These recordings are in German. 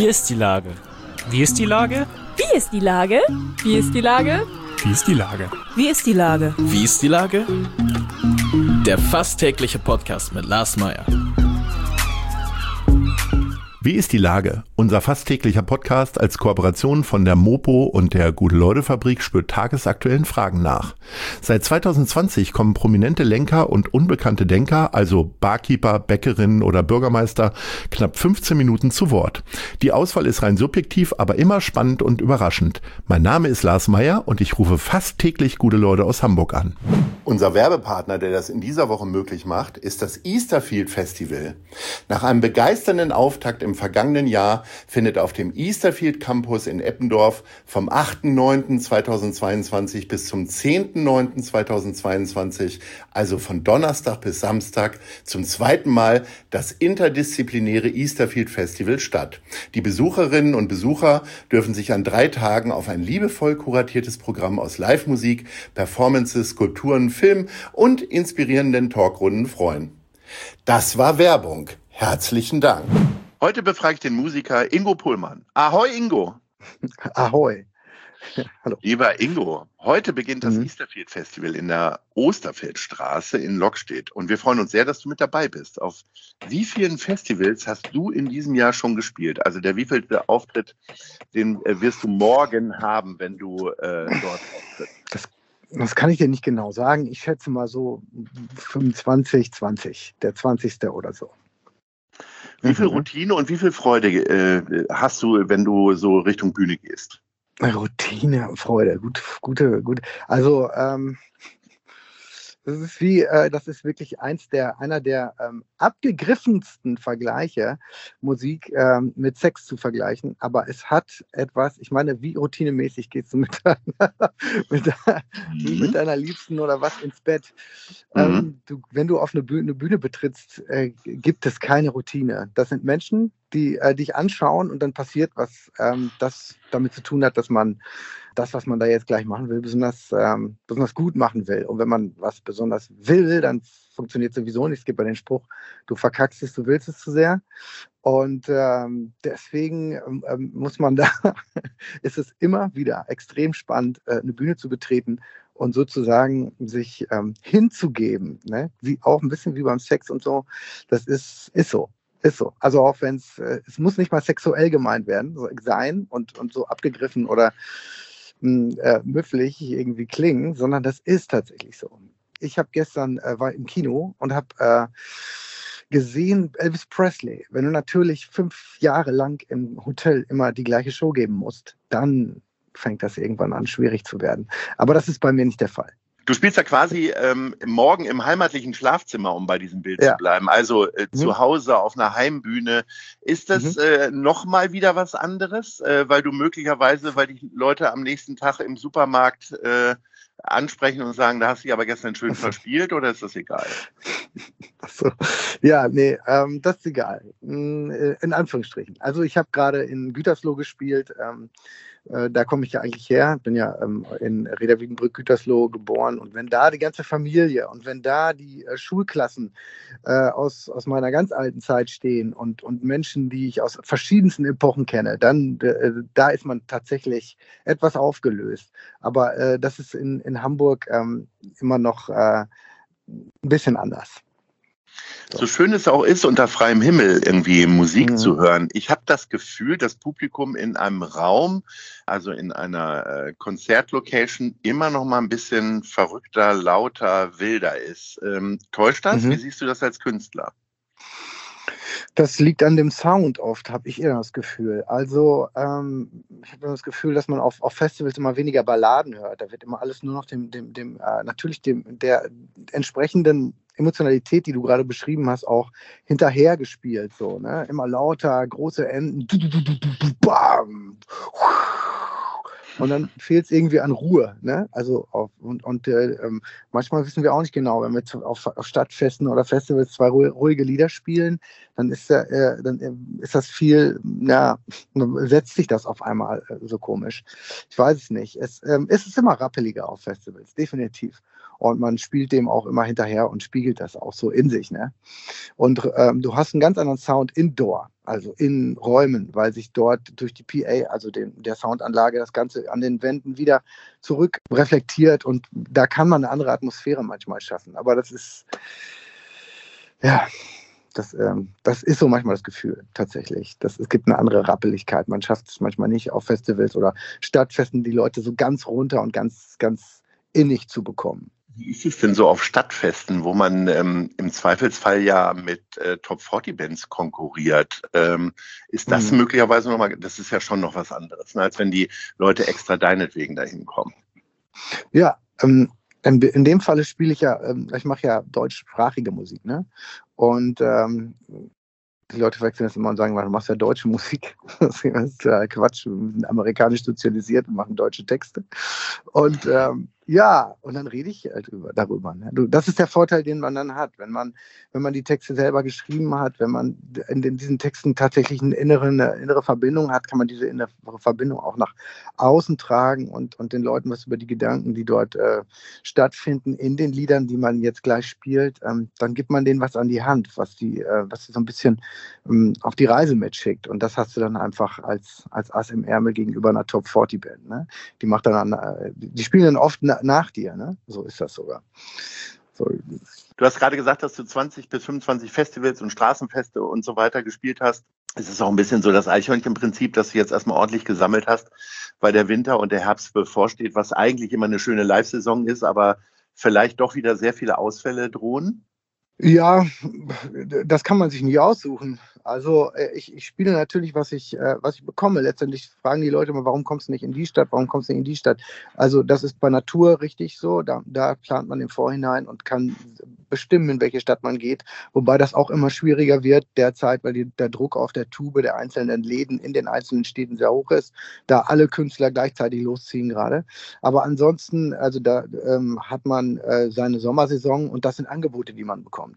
ist die Lage? Wie ist die Lage? Wie ist die Lage? Wie ist die Lage? Wie ist die Lage? Wie ist die Lage? Wie ist die Lage? Der fast tägliche Podcast mit Lars Meyer. Wie ist die Lage? Unser fast täglicher Podcast als Kooperation von der Mopo und der Gute-Leute-Fabrik spürt tagesaktuellen Fragen nach. Seit 2020 kommen prominente Lenker und unbekannte Denker, also Barkeeper, Bäckerinnen oder Bürgermeister, knapp 15 Minuten zu Wort. Die Auswahl ist rein subjektiv, aber immer spannend und überraschend. Mein Name ist Lars Meyer und ich rufe fast täglich gute Leute aus Hamburg an. Unser Werbepartner, der das in dieser Woche möglich macht, ist das Easterfield Festival. Nach einem begeisternden Auftakt im vergangenen Jahr findet auf dem Easterfield Campus in Eppendorf vom 8.9.2022 bis zum 10.9.2022, also von Donnerstag bis Samstag, zum zweiten Mal das interdisziplinäre Easterfield Festival statt. Die Besucherinnen und Besucher dürfen sich an 3 Tagen auf ein liebevoll kuratiertes Programm aus Live-Musik, Performances, Skulpturen, Film und inspirierenden Talkrunden freuen. Das war Werbung. Herzlichen Dank. Heute befrage ich den Musiker Ingo Pohlmann. Ahoi, Ingo. Ahoi. Hallo. Lieber Ingo, heute beginnt das Easterfield Festival in der Osterfeldstraße in Lockstedt. Und wir freuen uns sehr, dass du mit dabei bist. Auf wie vielen Festivals hast du in diesem Jahr schon gespielt? Also der wievielte Auftritt, den wirst du morgen haben, wenn du dort auftrittst? Das kann ich dir nicht genau sagen. Ich schätze mal so 25, 20, der 20. oder so. Wie viel Routine und wie viel Freude hast du, wenn du so Richtung Bühne gehst? Routine und Freude, gute. Also das ist wirklich einer der abgegriffensten Vergleiche, Musik mit Sex zu vergleichen. Aber es hat etwas, ich meine, wie routinemäßig gehst du mit deiner Liebsten oder was ins Bett? Wenn du auf eine Bühne betrittst, gibt es keine Routine. Das sind Menschen, die dich anschauen und dann passiert was, das damit zu tun hat, dass man das, was man da jetzt gleich machen will, besonders gut machen will. Und wenn man was besonders will, dann funktioniert sowieso nicht. Es gibt ja den Spruch, du verkackst es, du willst es zu sehr. Und deswegen muss man da, ist es immer wieder extrem spannend, eine Bühne zu betreten und sozusagen sich hinzugeben. Ne? Auch ein bisschen wie beim Sex und so. Das ist so. Ist so. Also auch wenn es muss nicht mal sexuell gemeint werden, sein und so abgegriffen oder müfflig irgendwie klingen, sondern das ist tatsächlich so. Ich habe gestern war im Kino und habe gesehen Elvis Presley. Wenn du natürlich 5 Jahre lang im Hotel immer die gleiche Show geben musst, dann fängt das irgendwann an, schwierig zu werden. Aber das ist bei mir nicht der Fall. Du spielst ja quasi morgen im heimatlichen Schlafzimmer, um bei diesem Bild zu bleiben. Also zu Hause auf einer Heimbühne. Ist das nochmal wieder was anderes? Weil du möglicherweise, weil die Leute am nächsten Tag im Supermarkt ansprechen und sagen, da hast du dich aber gestern schön verspielt, oder ist das egal? Achso. Ja, nee, das ist egal. In Anführungsstrichen. Also ich habe gerade in Gütersloh gespielt. Da komme ich ja eigentlich her, bin ja in Reda-Wiedenbrück, Gütersloh geboren, und wenn da die ganze Familie und wenn da die Schulklassen aus meiner ganz alten Zeit stehen und Menschen, die ich aus verschiedensten Epochen kenne, dann da ist man tatsächlich etwas aufgelöst. Aber das ist in Hamburg immer noch ein bisschen anders. So schön es auch ist, unter freiem Himmel irgendwie Musik zu hören. Ich habe das Gefühl, das Publikum in einem Raum, also in einer Konzertlocation, immer noch mal ein bisschen verrückter, lauter, wilder ist. Täuscht das? Wie siehst du das als Künstler? Das liegt an dem Sound oft, habe ich eher das Gefühl. Also ich habe das Gefühl, dass man auf Festivals immer weniger Balladen hört. Da wird immer alles nur noch der entsprechenden Emotionalität, die du gerade beschrieben hast, auch hinterher gespielt. So, ne? Immer lauter, große Enden. Bam. Und dann fehlt es irgendwie an Ruhe. Ne? Also manchmal wissen wir auch nicht genau, wenn wir auf Stadtfesten oder Festivals 2 ruhige Lieder spielen, dann ist das viel, dann setzt sich das auf einmal so komisch. Ich weiß es nicht. Es ist immer rappeliger auf Festivals, definitiv. und man spielt dem auch immer hinterher und spiegelt das auch so in sich. Ne? Und du hast einen ganz anderen Sound indoor, also in Räumen, weil sich dort durch die PA, also der Soundanlage, das Ganze an den Wänden wieder zurück reflektiert und da kann man eine andere Atmosphäre manchmal schaffen. Aber das ist, ja, das ist so manchmal das Gefühl, tatsächlich. Es gibt eine andere Rappeligkeit. Man schafft es manchmal nicht auf Festivals oder Stadtfesten, die Leute so ganz runter und ganz, ganz innig zu bekommen. Wie ist es denn so auf Stadtfesten, wo man im Zweifelsfall ja mit Top-40-Bands konkurriert? Ist das möglicherweise nochmal, das ist ja schon noch was anderes, ne, als wenn die Leute extra deinetwegen dahin kommen? Ja, in dem Falle spiele ich ja, ich mache ja deutschsprachige Musik, ne? Und die Leute wechseln das immer und sagen, du machst ja deutsche Musik. Das ist Quatsch, wir sind amerikanisch sozialisiert und machen deutsche Texte. Und ja, und dann rede ich halt darüber. Ne? Das ist der Vorteil, den man dann hat, wenn man die Texte selber geschrieben hat, wenn man in diesen Texten tatsächlich eine innere Verbindung hat, kann man diese innere Verbindung auch nach außen tragen und den Leuten was über die Gedanken, die dort stattfinden, in den Liedern, die man jetzt gleich spielt, dann gibt man denen was an die Hand, was die so ein bisschen auf die Reise mitschickt. Und das hast du dann einfach als Ass im Ärmel gegenüber einer Top-40-Band. Ne? Die macht dann die spielen dann oft nach dir, ne? So ist das sogar. So. Du hast gerade gesagt, dass du 20 bis 25 Festivals und Straßenfeste und so weiter gespielt hast. Es ist auch ein bisschen so das Eichhörnchen-Prinzip, dass du jetzt erstmal ordentlich gesammelt hast, weil der Winter und der Herbst bevorsteht, was eigentlich immer eine schöne Live-Saison ist, aber vielleicht doch wieder sehr viele Ausfälle drohen. Ja, das kann man sich nie aussuchen. Also ich spiele natürlich, was ich bekomme. Letztendlich fragen die Leute immer, warum kommst du nicht in die Stadt, warum kommst du nicht in die Stadt? Also das ist bei Natur richtig so. Da plant man im Vorhinein und kann bestimmen, in welche Stadt man geht. Wobei das auch immer schwieriger wird derzeit, weil der Druck auf der Tube der einzelnen Läden in den einzelnen Städten sehr hoch ist, da alle Künstler gleichzeitig losziehen gerade. Aber ansonsten, also da hat man seine Sommersaison und das sind Angebote, die man bekommt.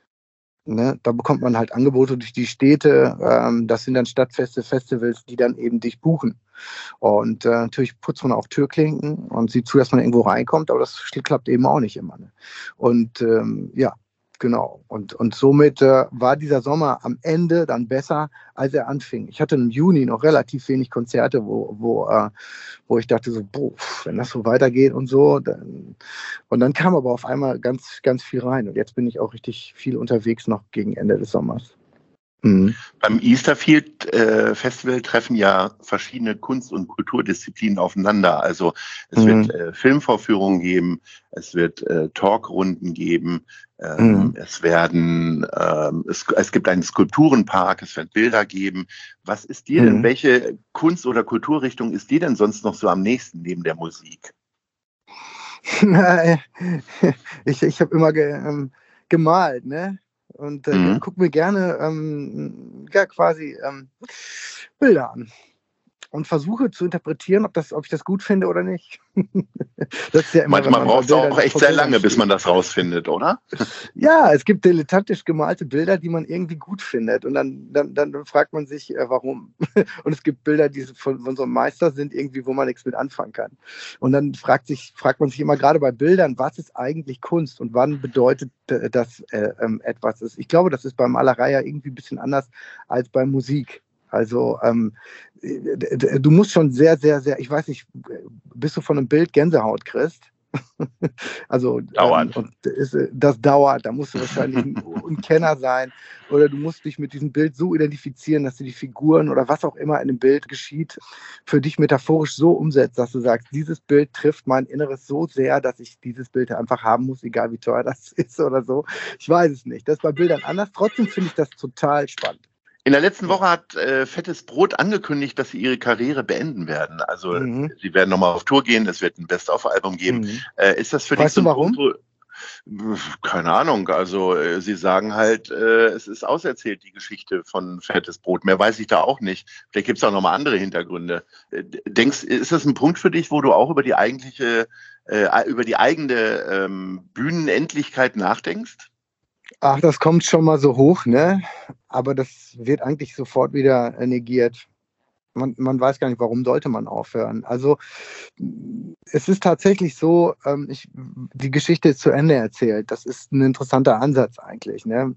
Ne, da bekommt man halt Angebote durch die Städte, das sind dann Stadtfeste, Festivals, die dann eben dich buchen. Und natürlich putzt man auf Türklinken und sieht zu, dass man irgendwo reinkommt, aber das klappt eben auch nicht immer. Ne? Und ja, genau. Und somit war dieser Sommer am Ende dann besser, als er anfing. Ich hatte im Juni noch relativ wenig Konzerte, wo ich dachte so, boah, wenn das so weitergeht und so. Und dann kam aber auf einmal ganz, ganz viel rein. Und jetzt bin ich auch richtig viel unterwegs noch gegen Ende des Sommers. Mhm. Beim Easterfield Festival treffen ja verschiedene Kunst- und Kulturdisziplinen aufeinander. Also es wird Filmvorführungen geben, es wird Talkrunden geben, es gibt einen Skulpturenpark, es wird Bilder geben. Was ist dir denn, welche Kunst- oder Kulturrichtung ist dir denn sonst noch so am nächsten neben der Musik? Ich habe immer gemalt, ne? Und gucke mir gerne quasi Bilder an und versuche zu interpretieren, ob ich das gut finde oder nicht. Das ist ja immer, manchmal braucht es auch echt sehr lange, bis man das rausfindet, oder? Ja, es gibt dilettantisch gemalte Bilder, die man irgendwie gut findet. Und dann fragt man sich, warum. Und es gibt Bilder, die von so einem Meister sind, irgendwie, wo man nichts mit anfangen kann. Und dann fragt man sich immer gerade bei Bildern, was ist eigentlich Kunst und wann bedeutet das etwas ist. Ich glaube, das ist bei Malerei ja irgendwie ein bisschen anders als bei Musik. Also du musst schon sehr, sehr, sehr, ich weiß nicht, bis du von einem Bild Gänsehaut kriegst. Also dauert. Das dauert, da musst du wahrscheinlich ein Kenner sein oder du musst dich mit diesem Bild so identifizieren, dass du die Figuren oder was auch immer in dem Bild geschieht, für dich metaphorisch so umsetzt, dass du sagst, dieses Bild trifft mein Inneres so sehr, dass ich dieses Bild einfach haben muss, egal wie teuer das ist oder so. Ich weiß es nicht. Das ist bei Bildern anders. Trotzdem finde ich das total spannend. In der letzten Woche hat Fettes Brot angekündigt, dass sie ihre Karriere beenden werden. Also sie werden nochmal auf Tour gehen, es wird ein Best-of-Album geben. Ist das für dich so ein warum? Punkt, keine Ahnung, also sie sagen halt, es ist auserzählt, die Geschichte von Fettes Brot. Mehr weiß ich da auch nicht. Vielleicht gibt es auch nochmal andere Hintergründe. Ist das ein Punkt für dich, wo du auch über die eigene Bühnenendlichkeit nachdenkst? Ach, das kommt schon mal so hoch, ne? Aber das wird eigentlich sofort wieder negiert. man weiß gar nicht, warum sollte man aufhören. Also es ist tatsächlich so, die Geschichte ist zu Ende erzählt. Das ist ein interessanter Ansatz eigentlich. Ne?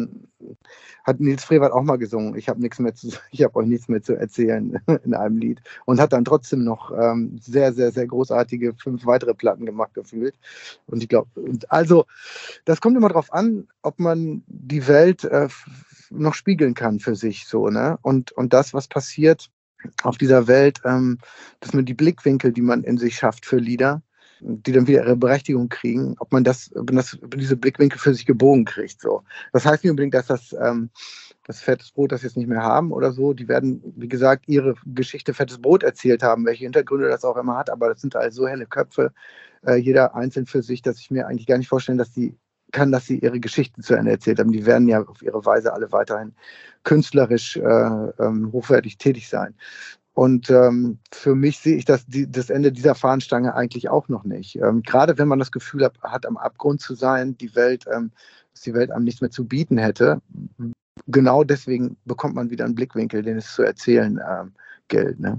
Hat Nils Frevert auch mal gesungen. Ich habe euch nichts mehr zu erzählen in einem Lied. Und hat dann trotzdem noch sehr, sehr, sehr großartige 5 weitere Platten gemacht gefühlt. Und ich glaube, also das kommt immer darauf an, ob man die Welt noch spiegeln kann für sich so, ne? Und das, was passiert auf dieser Welt, dass man die Blickwinkel, die man in sich schafft für Lieder, die dann wieder ihre Berechtigung kriegen, ob man diese Blickwinkel für sich gebogen kriegt. So. Das heißt nicht unbedingt, dass das Fettes Brot das jetzt nicht mehr haben oder so. Die werden, wie gesagt, ihre Geschichte Fettes Brot erzählt haben, welche Hintergründe das auch immer hat, aber das sind halt so helle Köpfe, jeder einzeln für sich, dass ich mir eigentlich gar nicht vorstellen dass sie ihre Geschichte zu Ende erzählt haben. Die werden ja auf ihre Weise alle weiterhin künstlerisch hochwertig tätig sein. Und für mich sehe ich das Ende dieser Fahnenstange eigentlich auch noch nicht. Gerade wenn man das Gefühl hat, am Abgrund zu sein, dass die Welt einem nichts mehr zu bieten hätte, genau deswegen bekommt man wieder einen Blickwinkel, den es zu erzählen gilt. Ne?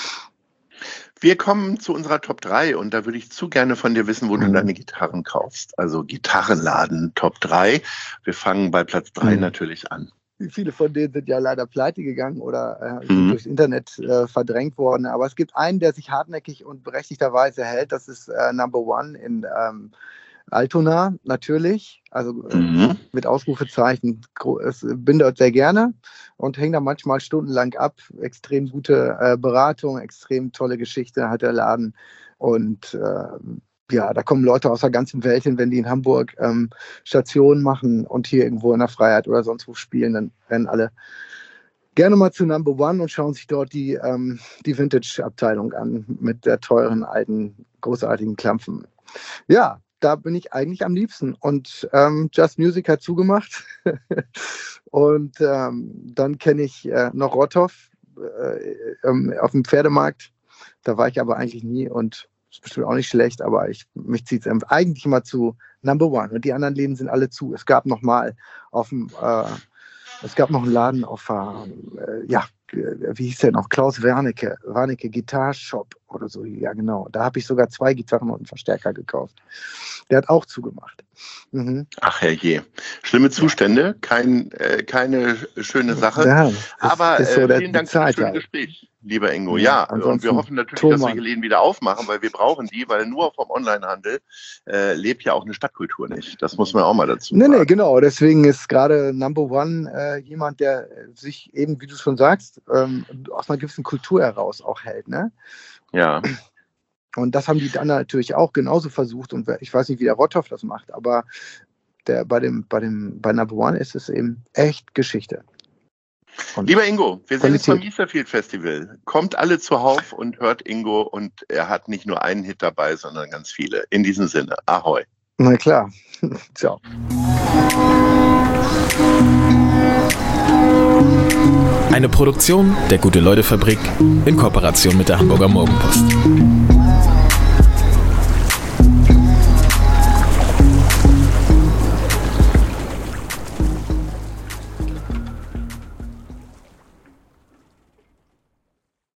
Wir kommen zu unserer Top 3 und da würde ich zu gerne von dir wissen, wo du deine Gitarren kaufst. Also Gitarrenladen Top 3. Wir fangen bei Platz 3 natürlich an. Viele von denen sind ja leider pleite gegangen oder sind durchs Internet verdrängt worden. Aber es gibt einen, der sich hartnäckig und berechtigterweise hält. Das ist Number One in Altona natürlich. Also mit Ausrufezeichen. Bin dort sehr gerne und hänge da manchmal stundenlang ab. Extrem gute Beratung, extrem tolle Geschichte hat der Laden. Und da kommen Leute aus der ganzen Welt hin, wenn die in Hamburg Stationen machen und hier irgendwo in der Freiheit oder sonst wo spielen, dann rennen alle gerne mal zu Number One und schauen sich dort die Vintage-Abteilung an mit der teuren, alten, großartigen Klampfen. Ja, da bin ich eigentlich am liebsten. Und Just Music hat zugemacht. Und dann kenne ich noch Rothoff auf dem Pferdemarkt. Da war ich aber eigentlich nie und ist bestimmt auch nicht schlecht, aber mich zieht es eigentlich mal zu Number One. Und die anderen Läden sind alle zu. Es gab noch einen Laden auf, wie hieß der noch? Klaus Wernicke Guitar Shop oder so. Ja, genau. Da habe ich sogar 2 Gitarren und einen Verstärker gekauft. Der hat auch zugemacht. Ach herrje. Schlimme Zustände, keine schöne Sache. Ja, aber so vielen Dank für das schöne Gespräch, lieber Ingo. Ja, und wir hoffen natürlich, dass solche Läden wieder aufmachen, weil wir brauchen die, weil nur vom Onlinehandel lebt ja auch eine Stadtkultur nicht. Das muss man auch mal dazu sagen. Nee, genau. Deswegen ist gerade Number One jemand, der sich eben, wie du schon sagst, aus einer gewissen Kultur heraus auch hält. Ne? Ja. Und das haben die dann natürlich auch genauso versucht. Und ich weiß nicht, wie der Rothoff das macht, aber bei Number One ist es eben echt Geschichte. Und lieber Ingo, wir sind jetzt beim Easterfield Festival. Kommt alle zuhauf und hört Ingo und er hat nicht nur einen Hit dabei, sondern ganz viele. In diesem Sinne, ahoi. Na klar. Ciao. Eine Produktion der Gute-Leute-Fabrik in Kooperation mit der Hamburger Morgenpost.